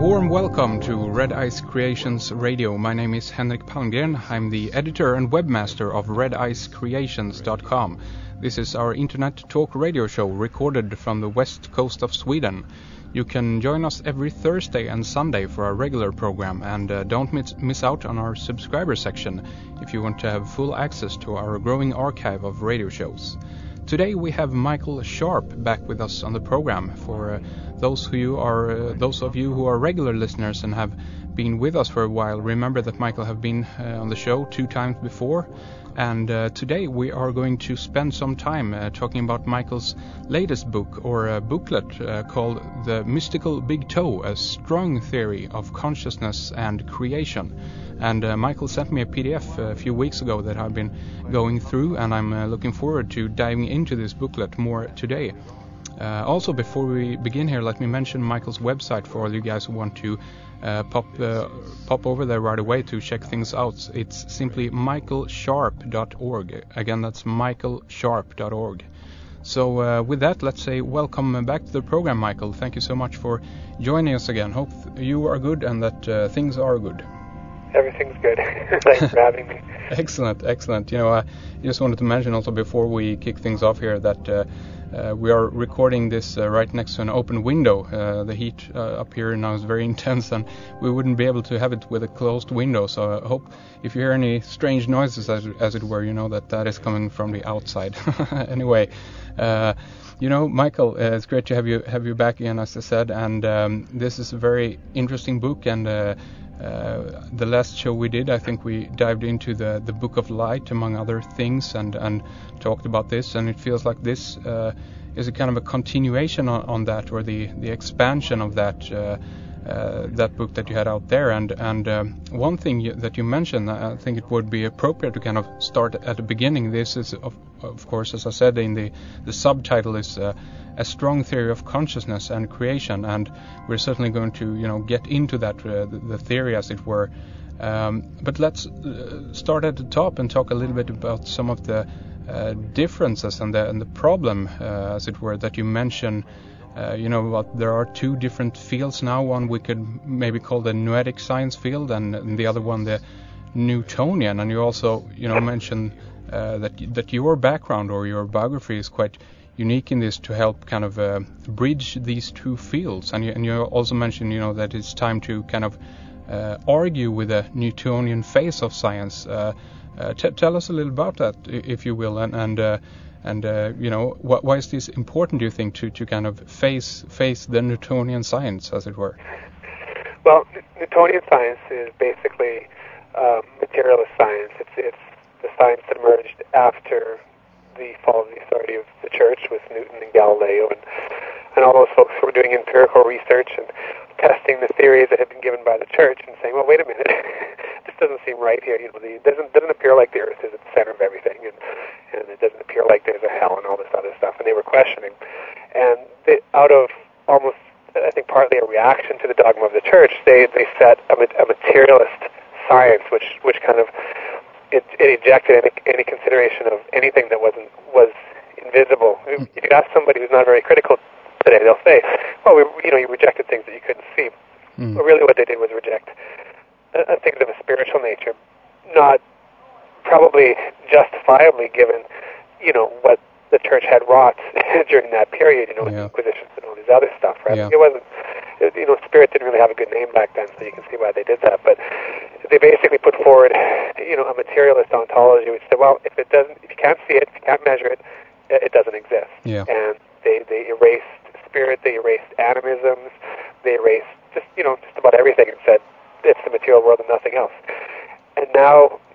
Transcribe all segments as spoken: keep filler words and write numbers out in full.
warm welcome to Red Ice Creations Radio. My name is Henrik Palmgren. I'm the editor and webmaster of red ice creations dot com. This is our internet talk radio show recorded from the west coast of Sweden. You can join us every Thursday and Sunday for our regular program, and uh, don't miss, miss out on our subscriber section if you want to have full access to our growing archive of radio shows. Today we have Michael Sharp back with us on the program. For uh, those who you are, uh, those of you who are regular listeners and have been with us for a while, remember that Michael have been uh, on the show two times before. And uh, today we are going to spend some time uh, talking about Michael's latest book, or a booklet uh, called The Mystical Big Toe, a strong theory of consciousness and creation. And uh, Michael sent me a P D F a few weeks ago that I've been going through, and I'm uh, looking forward to diving into this booklet more today. Uh, also, before we begin here, let me mention Michael's website for all you guys who want to uh, pop uh, pop over there right away to check things out. It's simply michael sharp dot org. Again, that's michael sharp dot org. So uh, with that, let's say welcome back to the program, Michael. Thank you so much for joining us again. Hope you are good and that uh, things are good. Everything's good. Thanks for having me. Excellent, excellent. You know, I just wanted to mention also before we kick things off here that uh, uh, we are recording this uh, right next to an open window. Uh, the heat uh, up here now is very intense, and we wouldn't be able to have it with a closed window. So I hope if you hear any strange noises, as, as it were, you know that that is coming from the outside. Anyway, uh, you know, Michael, uh, it's great to have you have you back again, as I said. And um, this is a very interesting book, and uh, Uh, the last show we did, I think we dived into the, the Book of Light, among other things, and, and talked about this, and it feels like this uh, is a kind of a continuation on, on that, or the, the expansion of that uh, uh, that book that you had out there. And, and um, one thing you, that you mentioned, I think it would be appropriate to kind of start at the beginning. This is, of, of course, as I said, in the, the subtitle is uh, A Strong Theory of Consciousness and Creation, and we're certainly going to, you know, get into that, uh, the, the theory, as it were. Um, but let's uh, start at the top and talk a little bit about some of the uh, differences and the and the problem, uh, as it were, that you mentioned. Uh, you know, what, there are two different fields now. One we could maybe call the noetic science field, and, and the other one the Newtonian. And you also, you know, mentioned uh, that that your background or your biography is quite unique in this to help kind of uh, bridge these two fields. And you, and you also mentioned, you know, that it's time to kind of uh, argue with the Newtonian phase of science. Uh, uh, t- tell us a little about that, if you will, and and uh, and uh, you know, wh- why is this important, do you think, to, to kind of face face the Newtonian science, as it were? Well, Newtonian science is basically um, materialist science. It's it's the science that emerged after the fall of the authority of the church with Newton and Galileo and, and all those folks who were doing empirical research and testing the theories that had been given by the church and saying, well, wait a minute, this doesn't seem right here. You know, the, it doesn't doesn't appear like the Earth is at the center of everything, and, and it doesn't appear like there's a hell and all this other stuff. And they were questioning. And they, out of almost, I think, partly a reaction to the dogma of the church, they, they set a, a materialist science, which, which kind of It, it ejected any, any consideration of anything that wasn't was invisible. If you ask somebody who's not very critical today, they'll say, "Well, we, you know, you rejected things that you couldn't see." Mm. But really, what they did was reject uh, things of a spiritual nature, not probably justifiably given, you know, what the church had wrought during that period. You know, with yeah. the Inquisition and all this other stuff. Right? Yeah. It wasn't. You know, spirit didn't really have a good name back then, so you can see why they did that. But they basically put forward, you know, a materialist ontology, which said, well, if it doesn't, if you can't see it, if you can't measure it, it doesn't exist. Yeah. And they they erased spirit, they erased animisms, they erased just you know just about everything, and said it's the material world and nothing else. And now,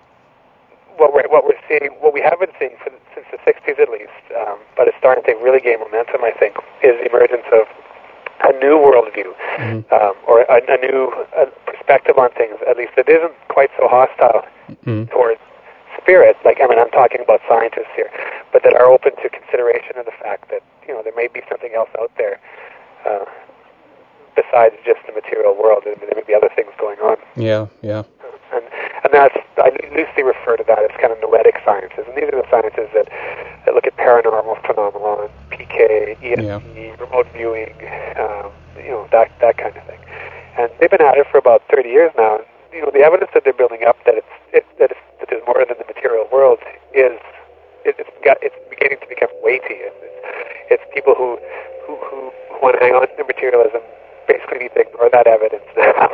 what we're what we're seeing, what we have been seeing for the, since the sixties at least, um, but it's starting to really gain momentum, I think, is the emergence of a new worldview, mm-hmm. um, or a, a new uh, perspective on things, at least that isn't quite so hostile mm-hmm. towards spirit. Like, I mean, I'm talking about scientists here, but that are open to consideration of the fact that, you know, there may be something else out there uh, besides just the material world. There may be other things going on. Yeah, yeah. And and that's, I loosely refer to that as kind of noetic sciences. And these are the sciences that, that look at paranormal phenomenon, P K, E S P, yeah. remote viewing, um, you know, that that kind of thing. and they've been at it for about thirty years now. And, you know, the evidence that they're building up that it's it, that, it's, that there's more than the material world is it, it's got it's beginning to become weighty. It's, it's people who who, who want to hang on to materialism basically need to ignore that evidence now.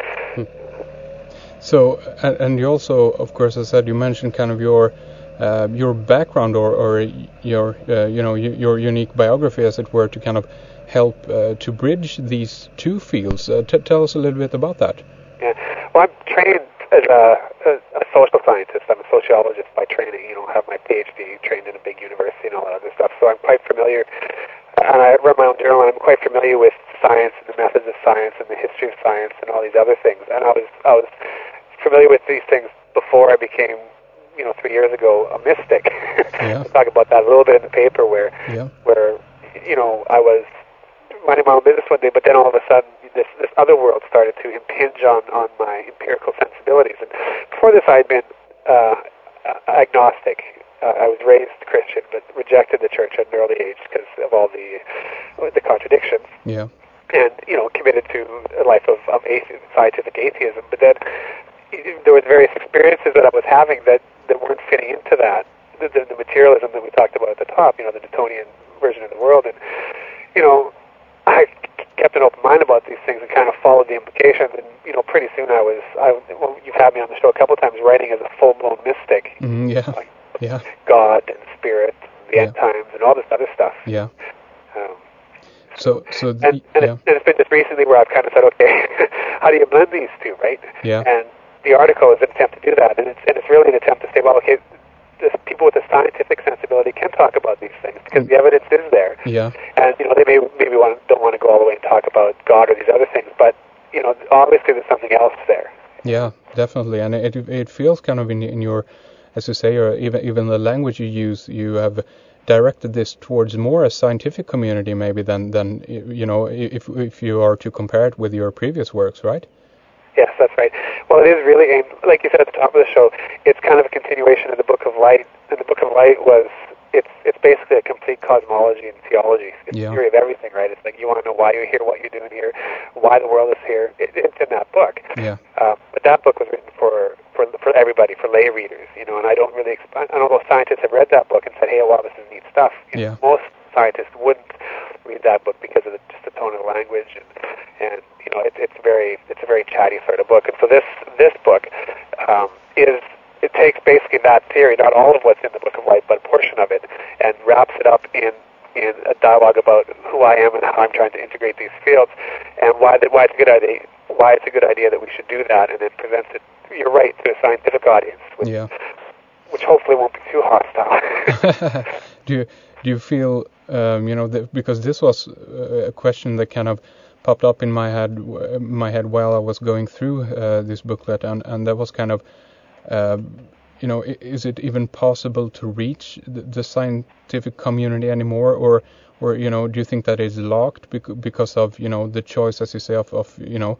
So, and, and you also, of course, as I said, you mentioned kind of your uh, your background or, or your uh, you know your unique biography, as it were, to kind of help uh, to bridge these two fields. Uh, t- tell us a little bit about that. Yeah, well, I'm trained as a, a, a social scientist. I'm a sociologist by training. You know, I have my PhD, trained in a big university and all that other stuff. So I'm quite familiar, and I run my own journal, and I'm quite familiar with science and the methods of science and the history of science and all these other things. And I was I was familiar with these things before I became, you know, three years ago, a mystic. Yeah. I talk about that a little bit in the paper, where yeah. where you know I was minding my own business one day, but then all of a sudden this this other world started to impinge on, on my empirical sensibilities. And before this, I had been uh, agnostic. Uh, I was raised Christian, but rejected the church at an early age because of all the the contradictions. Yeah. And, you know, committed to a life of, of atheism, scientific atheism. But then there was various experiences that I was having that, that weren't fitting into that. The, the, the materialism that we talked about at the top, you know, the Newtonian version of the world. And, you know, I kept an open mind about these things and kind of followed the implications. And, you know, pretty soon I was, I, well, you've had me on the show a couple of times writing as a full-blown mystic. Mm, yeah. Like yeah. God and spirit, the yeah. end times, and all this other stuff. Yeah. Um, So, so the, and, and, yeah. it, and it's been just recently where I've kind of said, okay, how do you blend these two, right? Yeah. And the article is an attempt to do that, and it's and it's really an attempt to say, well, okay, this, people with a scientific sensibility can talk about these things because mm. the evidence is there. Yeah. And you know, they may maybe want don't want to go all the way and talk about God or these other things, but you know, obviously there's something else there. Yeah, definitely, and it it feels kind of in in your, as you say, or even even the language you use, you have directed this towards more a scientific community maybe than, than you know, if if you are to compare it with your previous works, right? Yes, that's right. Well, it is really aimed, like you said at the top of the show, it's kind of a continuation of the Book of Light. And the Book of Light was, it's it's basically a complete cosmology and theology. It's yeah. a theory of everything, right? It's like you want to know why you're here, what you're doing here, why the world is here. It, it's in that book. Yeah. Um, but that book was written for, for for everybody, for lay readers, you know, and I don't really, exp- I don't know if scientists have read that book and said, hey, wow, this is neat stuff. You yeah. know, most scientists wouldn't read that book because of the, just the tone of the language, and, and you know, it, it's very, it's a very chatty sort of book. And so this this book um, is, it takes basically that theory, not all of what's in the Book of Light, but a portion of it, and wraps it up in in a dialogue about who I am and how I'm trying to integrate these fields, and why that why it's a good idea, why it's a good idea that we should do that, and then presents it. You're right, to a scientific audience, which, yeah. which hopefully won't be too hostile. do you do you feel um, you know that, because this was a question that kind of popped up in my head my head while I was going through uh, this booklet, and and that was kind of uh, you know, is it even possible to reach the, the scientific community anymore, or or you know, do you think that is locked bec- because of, you know, the choice, as you say, of, of you know,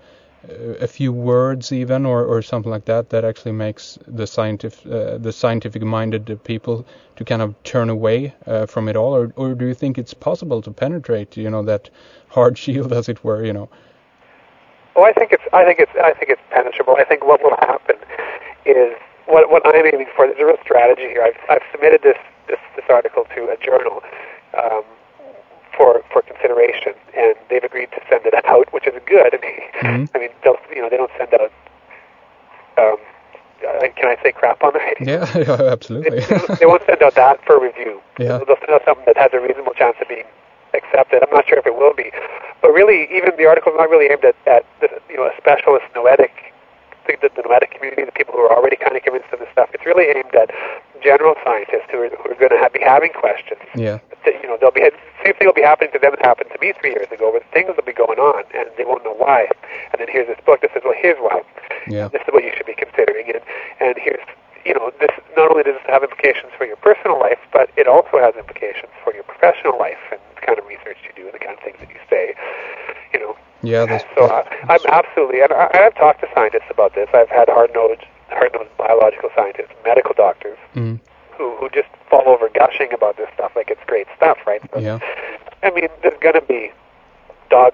a few words even, or, or something like that, that actually makes the scientific uh, the scientific minded people to kind of turn away uh, from it all, or or do you think it's possible to penetrate, you know, that hard shield, as it were, you know? Well, I think it's I think it's I think it's penetrable. I think what will happen is what what I'm aiming for. There's a real strategy here. I've I've submitted this this, this article to a journal um, for for consideration, and they've agreed to send it out, which is good. I mean, mm-hmm. I mean, they'll, you know, they don't send out. Um, uh, can I say crap on the radio? Yeah, yeah, absolutely. they, they won't send out that for review. Yeah. They'll send out something that has a reasonable chance of being accepted. I'm not sure if it will be, but really, even the article is not really aimed at, at the, you know, a specialist noetic, the, the, the noetic community, the people who are already kind of convinced of this stuff. It's really aimed at general scientists who are, who are going to have, be having questions. Yeah. That, you know, they'll be same thing will be happening to them that happened to me three years ago, where things will be going on and they won't know why. And then here's this book that says, well, here's why. Yeah. This is what you should be considering, and and here's, you know, this not only does it have implications for your personal life, but it also has implications for your professional life and the kind of research you do and the kind of things that you say, you know. Yeah. That's, so that's, I, I'm absolutely, and I, I've talked to scientists about this. I've had hard-nosed, hard-nosed biological scientists, medical doctors, mm. who who just fall over gushing about this stuff like it's great stuff, right? So, yeah. I mean, there's going to be dog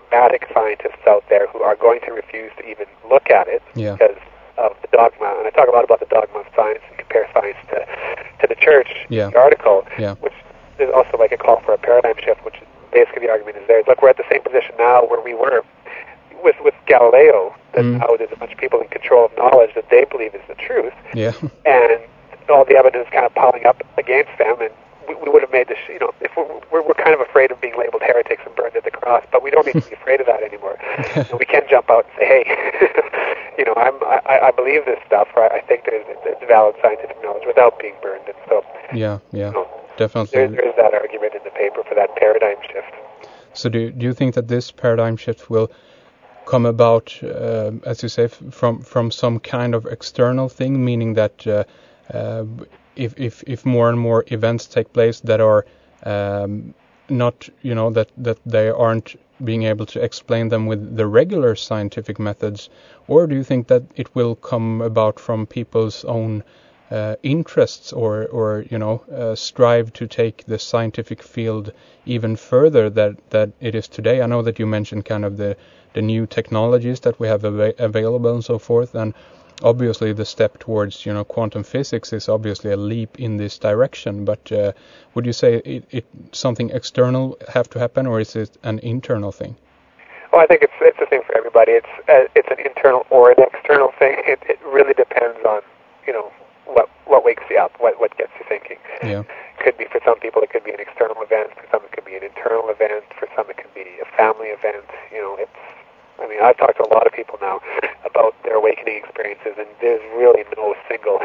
dogmatic scientists out there who are going to refuse to even look at it yeah. because of the dogma. And I talk a lot about the dogma of science and compare science to, to the church yeah. in the article, yeah. which is also like a call for a paradigm shift, which is basically the argument is there. Look, we're at the same position now where we were with with Galileo, that mm. now there's a bunch of people in control of knowledge that they believe is the truth, yeah. and all the evidence kind of piling up against them, and we, we would have made this, you know, if we're, we're, we're kind of afraid of being labeled heretics and burned at the cross, but we don't need to be afraid of that anymore. You know, we can jump out and say, hey, you know, I'm, I, I believe this stuff, or I think there's, there's valid scientific knowledge without being burned, and so, yeah, yeah, you know, definitely. There, there's that argument in the paper for that paradigm shift. So do, do you think that this paradigm shift will come about, uh, as you say, f- from from some kind of external thing, meaning that uh, uh, if if if more and more events take place that are um, not, you know, that that they aren't being able to explain them with the regular scientific methods, or do you think that it will come about from people's own uh, interests, or or you know uh, strive to take the scientific field even further that that it is today? I know that you mentioned kind of the the new technologies that we have av- available and so forth, and obviously the step towards, you know, quantum physics is obviously a leap in this direction, but uh, would you say it, it something external have to happen, or is it an internal thing? Oh, I think it's it's the same for everybody. It's uh, it's an internal or an external thing. It it really depends on, you know, what what wakes you up, what what gets you thinking. Yeah. Could be, for some people, it could be an external event. For some, it could be an internal event. For some, it could be a family event. You know, it's, I mean, I've talked to a lot of people now about their awakening experiences, and there's really no single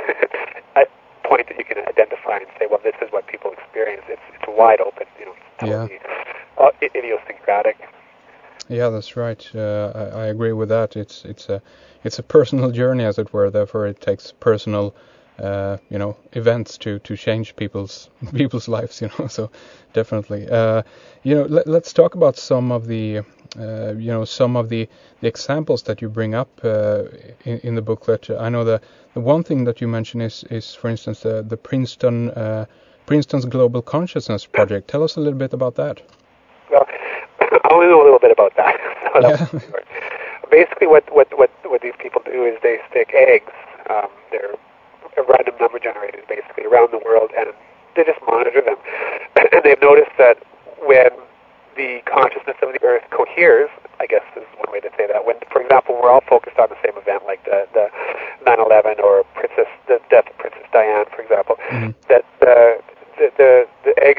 point that you can identify and say, well, this is what people experience. It's it's wide open. You know, it's totally yeah. uh, idiosyncratic. Yeah, that's right. Uh, I, I agree with that. It's it's a it's a personal journey, as it were. Therefore, it takes personal, uh, you know, events to, to change people's people's lives. You know, so definitely. Uh, you know, let, let's talk about some of the, uh, you know, some of the, the examples that you bring up uh, in, in the booklet. I know the the one thing that you mention is is, for instance, the the Princeton uh, Princeton's Global Consciousness Project. Tell us a little bit about that. Well, I only know a little bit about that. Yeah. Basically, what, what, what, what these people do is they stick eggs. Um, they're random number generators, basically, around the world, and they just monitor them. And they've noticed that when the consciousness of the Earth coheres, I guess is one way to say that, when, for example, we're all focused on the same event, like the, the nine eleven or Princess, the death of Princess Diana, for example, mm-hmm. that uh, the, the, the eggs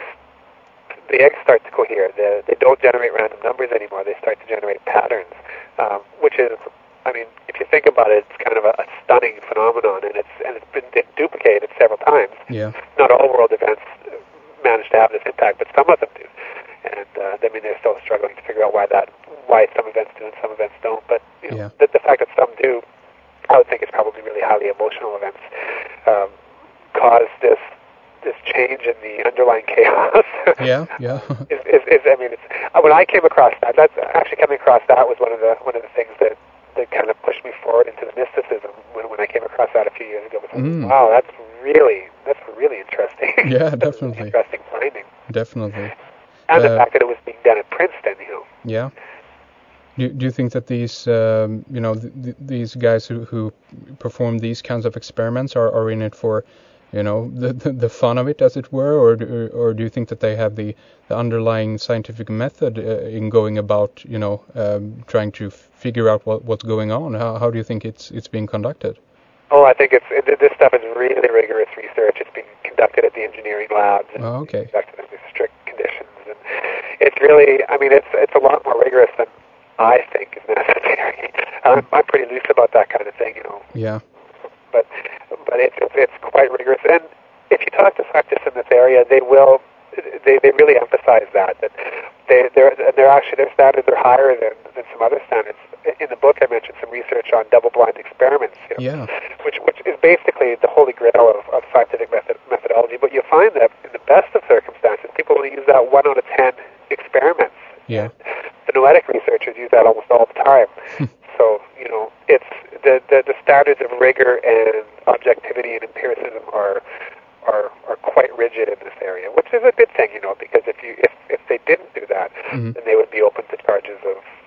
the eggs start to cohere. The, they don't generate random numbers anymore. They start to generate patterns, um, which is, I mean, if you think about it, it's kind of a, a stunning phenomenon, and it's and it's been, been duplicated several times. Yeah. Not all world events manage to have this impact, but some of them do. And uh, I mean, they're still struggling to figure out why that, why some events do and some events don't. But you know, yeah. the, the fact that some do, I would think it's probably really highly emotional events, um, cause this. this change in the underlying chaos. yeah, yeah. is, is, is, I mean, it's, uh, when I came across that, that's actually coming across that was one of the one of the things that, that kind of pushed me forward into the mysticism. When when I came across that a few years ago, it was like, mm. wow, that's really that's really interesting. Yeah, definitely. Interesting finding. Definitely. And uh, the fact that it was being done at Princeton, you know. Yeah. Do, do you think that these, um, you know, th- th- these guys who, who perform these kinds of experiments are, are in it for, you know, the, the the fun of it, as it were, or do, or do you think that they have the, the underlying scientific method uh, in going about, you know, um, trying to figure out what, what's going on? How how do you think it's it's being conducted? Oh, I think it's it, this stuff is really rigorous research. It's being conducted at the engineering labs. And oh, okay. Conducted under strict conditions, and it's really, I mean, it's it's a lot more rigorous than I think is necessary. I'm, I'm pretty loose about that kind of thing, you know. Yeah. But but it's, it's it's quite rigorous, and if you talk to scientists in this area, they will they, they really emphasize that that they they're they're actually their standards are higher than, than some other standards. In the book, I mentioned some research on double-blind experiments, you know, yeah, which which is basically the holy grail of, of scientific method, methodology. But you find that in the best of circumstances, people only use that one out of ten experiments. Yeah. The noetic researchers use that almost all the time. So, you know, it's the, the the standards of rigor and objectivity and empiricism are are are quite rigid in this area, which is a good thing, you know, because if you if, if they didn't do that, mm-hmm. then they would be open to charges of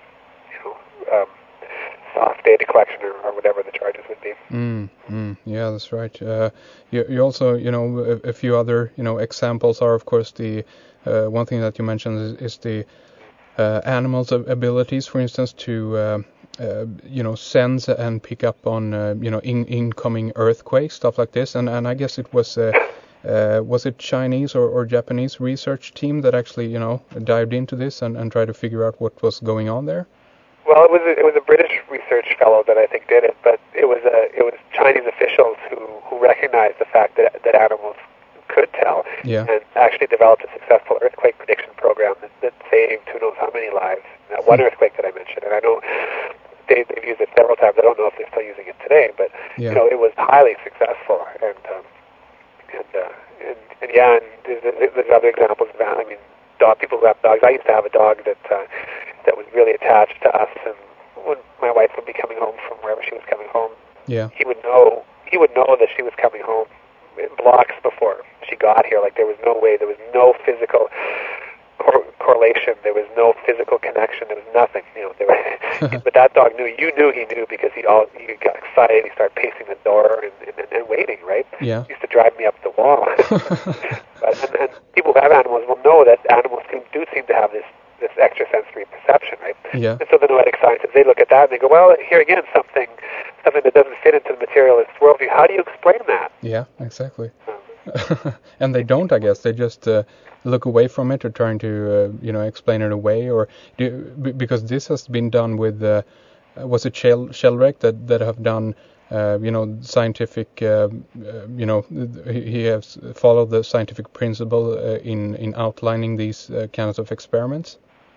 you know, um, soft data collection or, or whatever the charges would be. Mm, mm, yeah, that's right. Uh, you, you also, you know, a, a few other, you know, examples are, of course, the uh, one thing that you mentioned is, is the uh, animals' abilities, for instance, to uh, uh, you know, sense and pick up on, uh, you know, in, incoming earthquakes, stuff like this. And and I guess it was. Uh, Uh, was it Chinese or, or Japanese research team that actually, you know, dived into this and, and tried to figure out what was going on there? Well, it was a, it was a British research fellow that I think did it, but it was a it was Chinese officials who, who recognized the fact that that animals could tell, yeah. and actually developed a successful earthquake prediction program that, that saved who knows how many lives. That one earthquake that I mentioned, and I know they, they've used it several times. I don't know if they're still using it today, but yeah. you know, it was highly successful. And um, and, uh, and and yeah, and there's, there's other examples of that. I mean, dog people who have dogs. I used to have a dog that uh, that was really attached to us, and when my wife would be coming home from wherever she was coming home, yeah, he would know he would know that she was coming home blocks before she got here. Like, there was no way, there was no physical cor- correlation, there was no physical connection, there was nothing. You know, there was, but that dog knew. You knew he knew because he all he got excited. He started pacing the door and, and, and waiting. Right? Yeah. He used to drive me up the wall. But, and, and people who have animals will know that animals seem, do seem to have this this extrasensory perception, right? Yeah. And so the noetic scientists, they look at that and they go, well, here again, something something that doesn't fit into the materialist worldview. How do you explain that? Yeah, exactly. Um. And they don't, I guess. They just uh, look away from it or trying to, uh, you know, explain it away. Or do, b- because this has been done with, uh, was it Shell, Sheldrake that, that have done, uh, you know, scientific, uh, uh, you know, he has followed the scientific principle uh, in, in outlining these uh, kinds of experiments?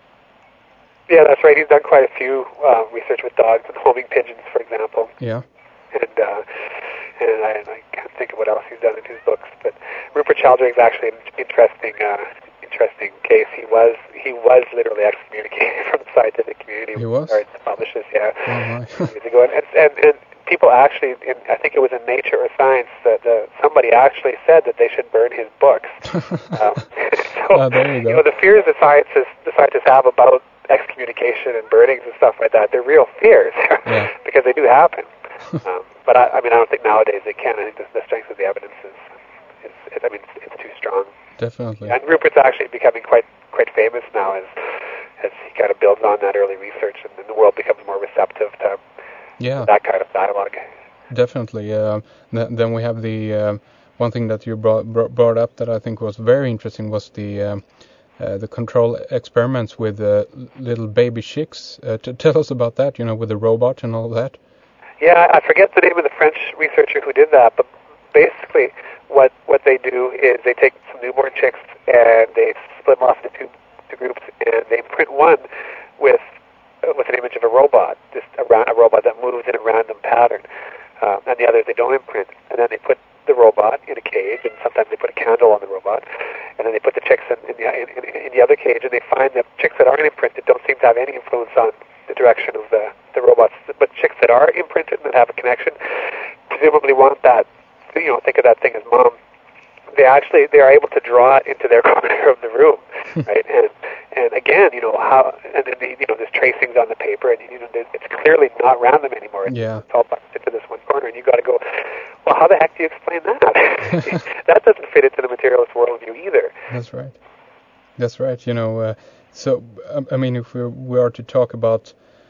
Yeah, that's right. He's done quite a few uh, research with dogs and homing pigeons, for example. Yeah. And uh, and I, and I can't think of what else he's done in his books. But Rupert Sheldrake is actually an interesting, uh, interesting case. He was he was literally excommunicated from the scientific community. He was? To publish this, yeah. Oh, years ago. And, and, and people actually, in, I think it was in Nature or Science, that uh, somebody actually said that they should burn his books. um, so, oh, there you go. You know, the fears that scientists, the scientists have about excommunication and burnings and stuff like that, they're real fears yeah. because they do happen. um, but I, I mean, I don't think nowadays they can. I think the, the strength of the evidence is, is, is I mean, it's, it's too strong. Definitely. And Rupert's actually becoming quite quite famous now as as he kind of builds on that early research, and, and the world becomes more receptive to yeah. that kind of dialogue. Definitely. Uh, th- then we have the uh, one thing that you brought brought up that I think was very interesting was the um, uh, the control experiments with uh, little baby chicks. Uh, t- tell us about that. You know, with the robot and all that. Yeah, I forget the name of the French researcher who did that, but basically what what they do is they take some newborn chicks and they split them off into two, two groups, and they print one with uh, with an image of a robot, just a, ra- a robot that moves in a random pattern, um, and the others they don't imprint, and then they put the robot in a cage, and sometimes they put a candle on the robot, and then they put the chicks in, in, the, in, in the other cage, and they find that chicks that aren't imprinted don't seem to have any influence on the direction of the, the robots, but chicks that are imprinted and that have a connection presumably want that, you know, think of that thing as mom. They actually, they are able to draw it into their corner of the room, right? And and again, you know, how, and then, the, you know, there's tracings on the paper, and, you know, it's clearly not random anymore. It's, yeah. it's all bunched into this one corner, and you got to go, well, how the heck do you explain that? That doesn't fit into the materialist worldview either. That's right. That's right. You know, uh, so, um, I mean, if we, we are to talk about,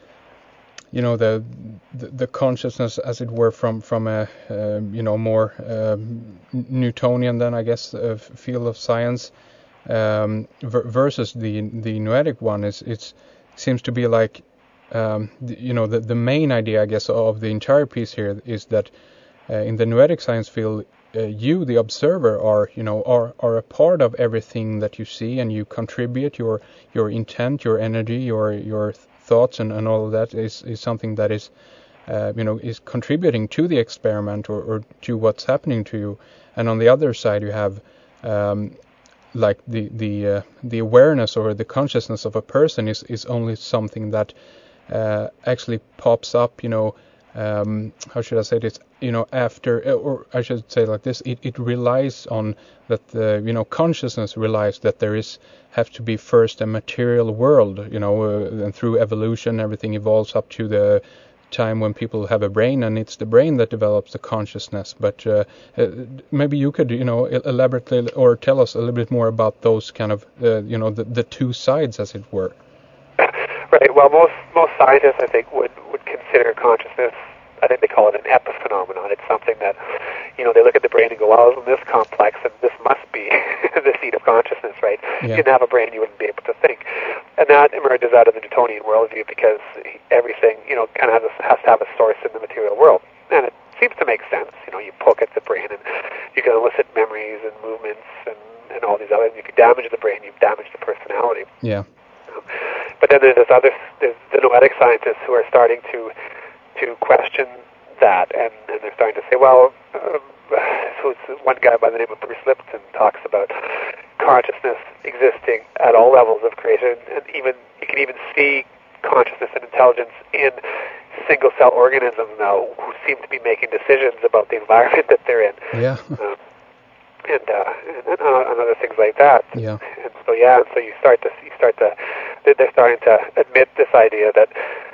you know, the, the the consciousness, as it were, from from a uh, you know more um, Newtonian, then I guess, uh, field of science, um, ver- versus the the noetic one, is it seems to be like, um, the, you know, the the main idea, I guess, of the entire piece here is that uh, in the noetic science field, uh, you, the observer, are you know are are a part of everything that you see, and you contribute your your intent, your energy, your your thoughts and, and all of that is, is something that is, uh, you know, is contributing to the experiment or, or to what's happening to you. And on the other side, you have um, like the the uh, the awareness or the consciousness of a person is, is only something that uh, actually pops up, you know, um, how should I say this? You know, after, or I should say like this, it, it relies on that the, you know, consciousness relies that there is, have to be first a material world, you know, uh, and through evolution, everything evolves up to the time when people have a brain, and it's the brain that develops the consciousness. But uh, uh, maybe you could, you know, elaborately or tell us a little bit more about those kind of, uh, you know, the, the two sides, as it were. Right. Well, most most scientists, I think, would would consider consciousness. I think they call it an epiphenomenon. It's something that, you know, they look at the brain and go, well, isn't this complex, and this must be the seat of consciousness, right? Yeah. If you didn't have a brain, you wouldn't be able to think. And that emerges out of the Newtonian worldview, because everything, you know, kind of has, a, has to have a source in the material world. And it seems to make sense. You know, you poke at the brain, and you can elicit memories and movements and, and all these other, if you damage the brain, you've damaged the personality. Yeah. But then there's other, there's the noetic scientists who are starting to to question that, and, and they're starting to say, well, um, so it's one guy by the name of Bruce Lipton talks about consciousness existing at all levels of creation, and even you can even see consciousness and intelligence in single-cell organisms now who seem to be making decisions about the environment that they're in. Yeah. Um, and, uh, and, uh, and other things like that. Yeah. And so yeah, and so you start to you start to they're starting to admit this idea that,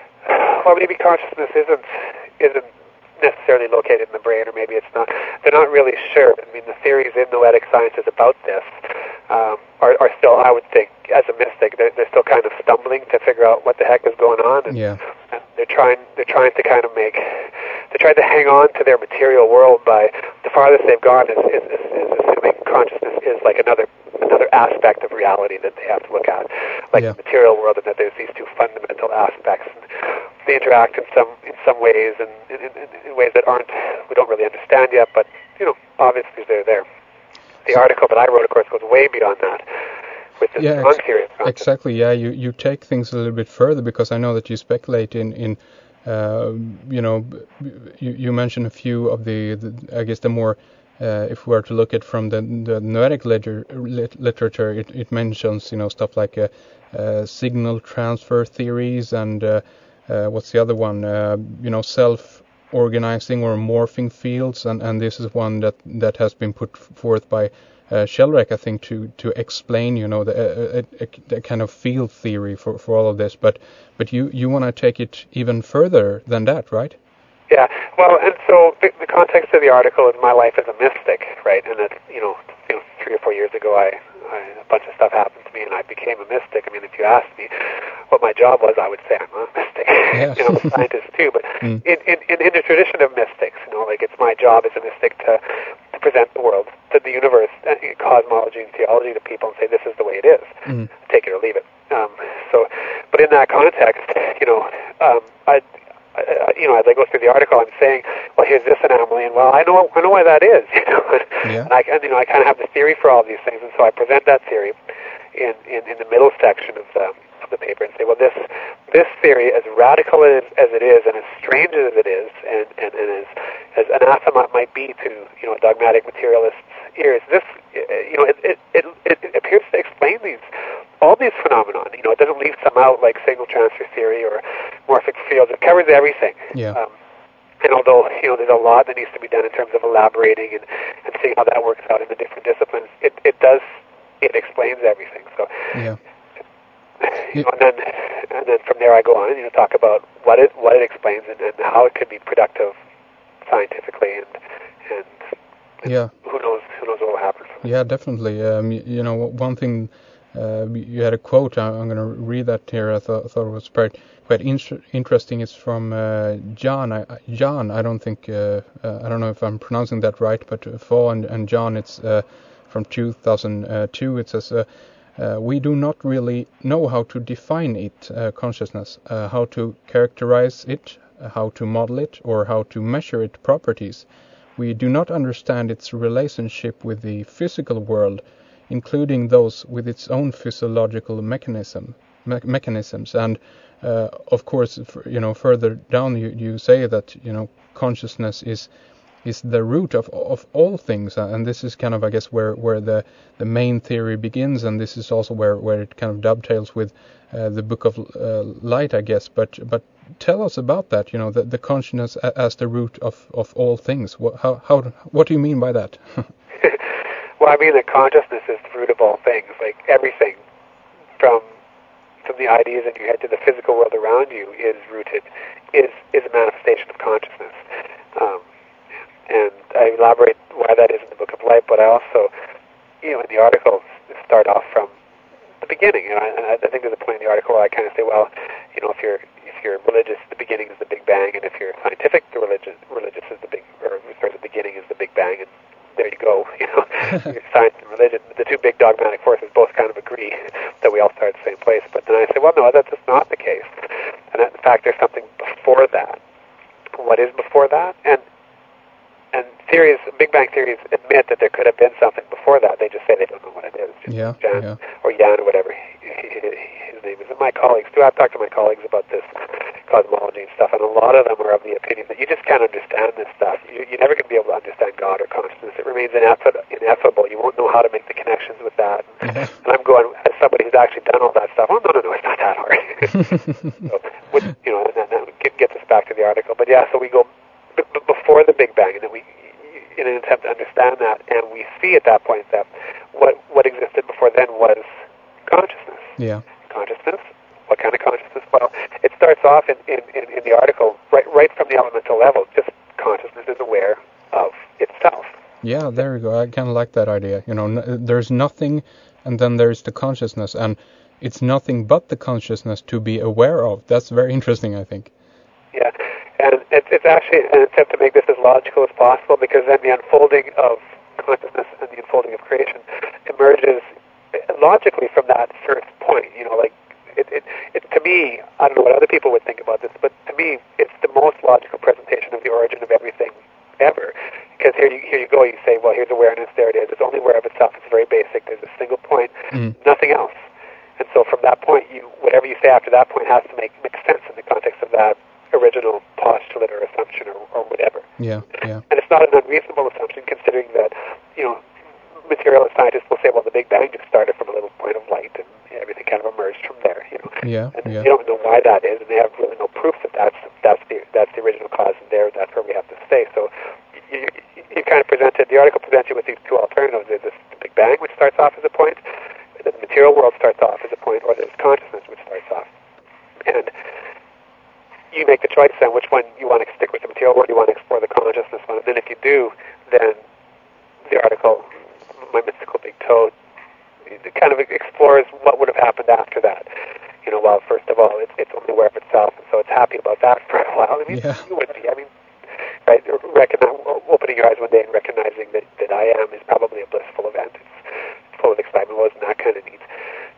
well, maybe consciousness isn't isn't necessarily located in the brain, or maybe it's not. They're not really sure. I mean, the theories in noetic sciences about this um, are, are still, I would think, as a mystic, they're, they're still kind of stumbling to figure out what the heck is going on. And, yeah. and they're trying they're trying to kind of make they're trying to hang on to their material world by the farthest they've gone is, is, is, is assuming consciousness is like another another aspect of reality that they have to look at, like yeah. the material world, and that there's these two fundamental aspects. And they interact in some in some ways, and in, in, in ways that aren't we don't really understand yet. But you know, obviously they're there. The article that I wrote, of course, goes way beyond that, with this yeah, strong ex- theory of consciousness. Exactly. Yeah, you, you take things a little bit further, because I know that you speculate in in uh, you know you, you mentioned a few of the, the I guess the more uh, if we were to look at from the the noetic liter- lit- literature, it, it mentions you know stuff like uh, uh, signal transfer theories and uh, uh, what's the other one? Uh, you know, self-organizing or morphing fields, and, and this is one that that has been put forth by uh, Sheldrake, I think, to to explain you know the uh, a, a, a kind of field theory for, for all of this. But but you you want to take it even further than that, right? Yeah, well, and so the, the context of the article is my life as a mystic, right? And that, you know, you know, three or four years ago, I, I a bunch of stuff happened to me, and I became a mystic. I mean, if you asked me what my job was, I would say I'm a mystic. Yeah. You know, I'm a scientist too. But mm. in, in in the tradition of mystics, you know, like it's my job as a mystic to to present the world, to the universe, uh, cosmology and theology to people, and say this is the way it is. Mm. Take it or leave it. Um, so, but in that context, you know, um, I. Uh, you know, as I go through the article, I'm saying, well, here's this anomaly, and well, I know, I know why that is. You know, yeah. and I, and, you know, I kind of have the theory for all these things, and so I present that theory in, in, in the middle section of the of the paper, and say, well, this this theory, as radical as, as it is, and as strange as it is, and, and, and as as anathema might be to you know a dogmatic materialist's ears, this you know it it, it it it appears to explain these. All these phenomena, you know, it doesn't leave some out like signal transfer theory or morphic fields. It covers everything. Yeah. Um, and although, you know, there's a lot that needs to be done in terms of elaborating and, and seeing how that works out in the different disciplines, it, it does, it explains everything. So, yeah. You know, and then and then from there I go on and, you know, talk about what it what it explains and, and how it could be productive scientifically and and, and yeah. who knows who knows what will happen from it. Yeah, definitely. Um, you, you know, one thing. Uh, you had a quote. I'm going to read that here. I thought, thought it was quite quite in- interesting. It's from uh, John. I, John. I don't think. Uh, uh, I don't know if I'm pronouncing that right, but uh, for and, and John. It's uh, from two thousand two. It says, uh, uh, "We do not really know how to define it, uh, consciousness, uh, how to characterize it, uh, how to model it, or how to measure its properties. We do not understand its relationship with the physical world, including those with its own physiological mechanism, me- mechanisms. And uh, of course, f- you know, further down you, you say that you know consciousness is is the root of of all things, uh, and this is kind of I guess where where the the main theory begins, and this is also where where it kind of dovetails with uh, the Book of uh, Light, I guess. But but tell us about that? You know, the, the consciousness a, as the root of, of all things. What how how what do you mean by that? Well, I mean that consciousness is the root of all things. Like everything, from from the ideas in your head to the physical world around you, is rooted, is is a manifestation of consciousness. Um, and I elaborate why that is in the Book of Light, but I also, you know, in the article, start off from the beginning. And I, and I think there's a point in the article where I kind of say, well, you know, if you're if you're religious, the beginning is the Big Bang, and if you're scientific, the religious religious is the big, or sorry, the beginning is the Big Bang, and there you go. You know, science and religion, the two big dogmatic forces, both kind of agree that we all start at the same place. But then I say, well, no, that's just not the case. And in fact, there's something before that. What is before that? And And theories, Big Bang theories, admit that there could have been something before that. They just say they don't know what it is. Yeah, Jan, yeah. Or Jan, or whatever his name is. And my colleagues, too, I've talked to my colleagues about this cosmology and stuff, and a lot of them are of the opinion that you just can't understand this stuff. You, you're never going to be able to understand God or consciousness. It remains ineffa- ineffable. You won't know how to make the connections with that. Yeah. And I'm going, as somebody who's actually done all that stuff, oh, no, no, no, it's not that hard. So, which, you know, and that gets us back to the article. But yeah, so we go b- b- before the Big Bang, and then we, in an attempt to understand that, and we see at that point that what what existed before then was consciousness. Yeah. Consciousness. What kind of consciousness? Well, it starts off in, in, in, in the article right right from the elemental level. Just consciousness is aware of itself. Yeah, there you go. I kind of like that idea. You know, n- there's nothing, and then there's the consciousness, and it's nothing but the consciousness to be aware of. That's very interesting, I think. Yeah. And it's, it's actually an attempt to make this as logical as possible, because then the unfolding of consciousness and the unfolding of creation emerges logically from that first point. You know, like, it, it, it, to me, I don't know what other people would think about this, but to me, it's the most logical presentation of the origin of everything ever. Because here you, here you go, you say, well, here's awareness, there it is. It's only aware of itself. It's very basic. There's a single point, Mm. nothing else. And so from that point, you whatever you say after that point has to make, make sense in the context of that original postulate or assumption or, or whatever. Yeah, yeah. And it's not an unreasonable assumption, considering that, you know, materialist scientists will say, well, the Big Bang just started from a little point of light and everything kind of emerged from there, you know. Yeah, and yeah. they don't know why that is, and they have really no proof that that's, that's, the, that's the original cause, and there, that's where we have to stay. So you, you, you kind of presented, the article presents you with these two alternatives. There's this Big Bang, which starts off as a point, and then the material world starts off as a point, or there's consciousness, which starts off. And you make the choice then which one you want to stick with, the material one, you want to explore the consciousness one. And then if you do, then the article, My Mystical Big Toe, it kind of explores what would have happened after that. You know, well, first of all, it's, it's only aware of itself, and so it's happy about that for a while. I mean, Yeah. you would be. I mean, right, recognize, opening your eyes one day and recognizing that, that I am is probably a blissful event. It's full of excitement, wasn't that kind of neat?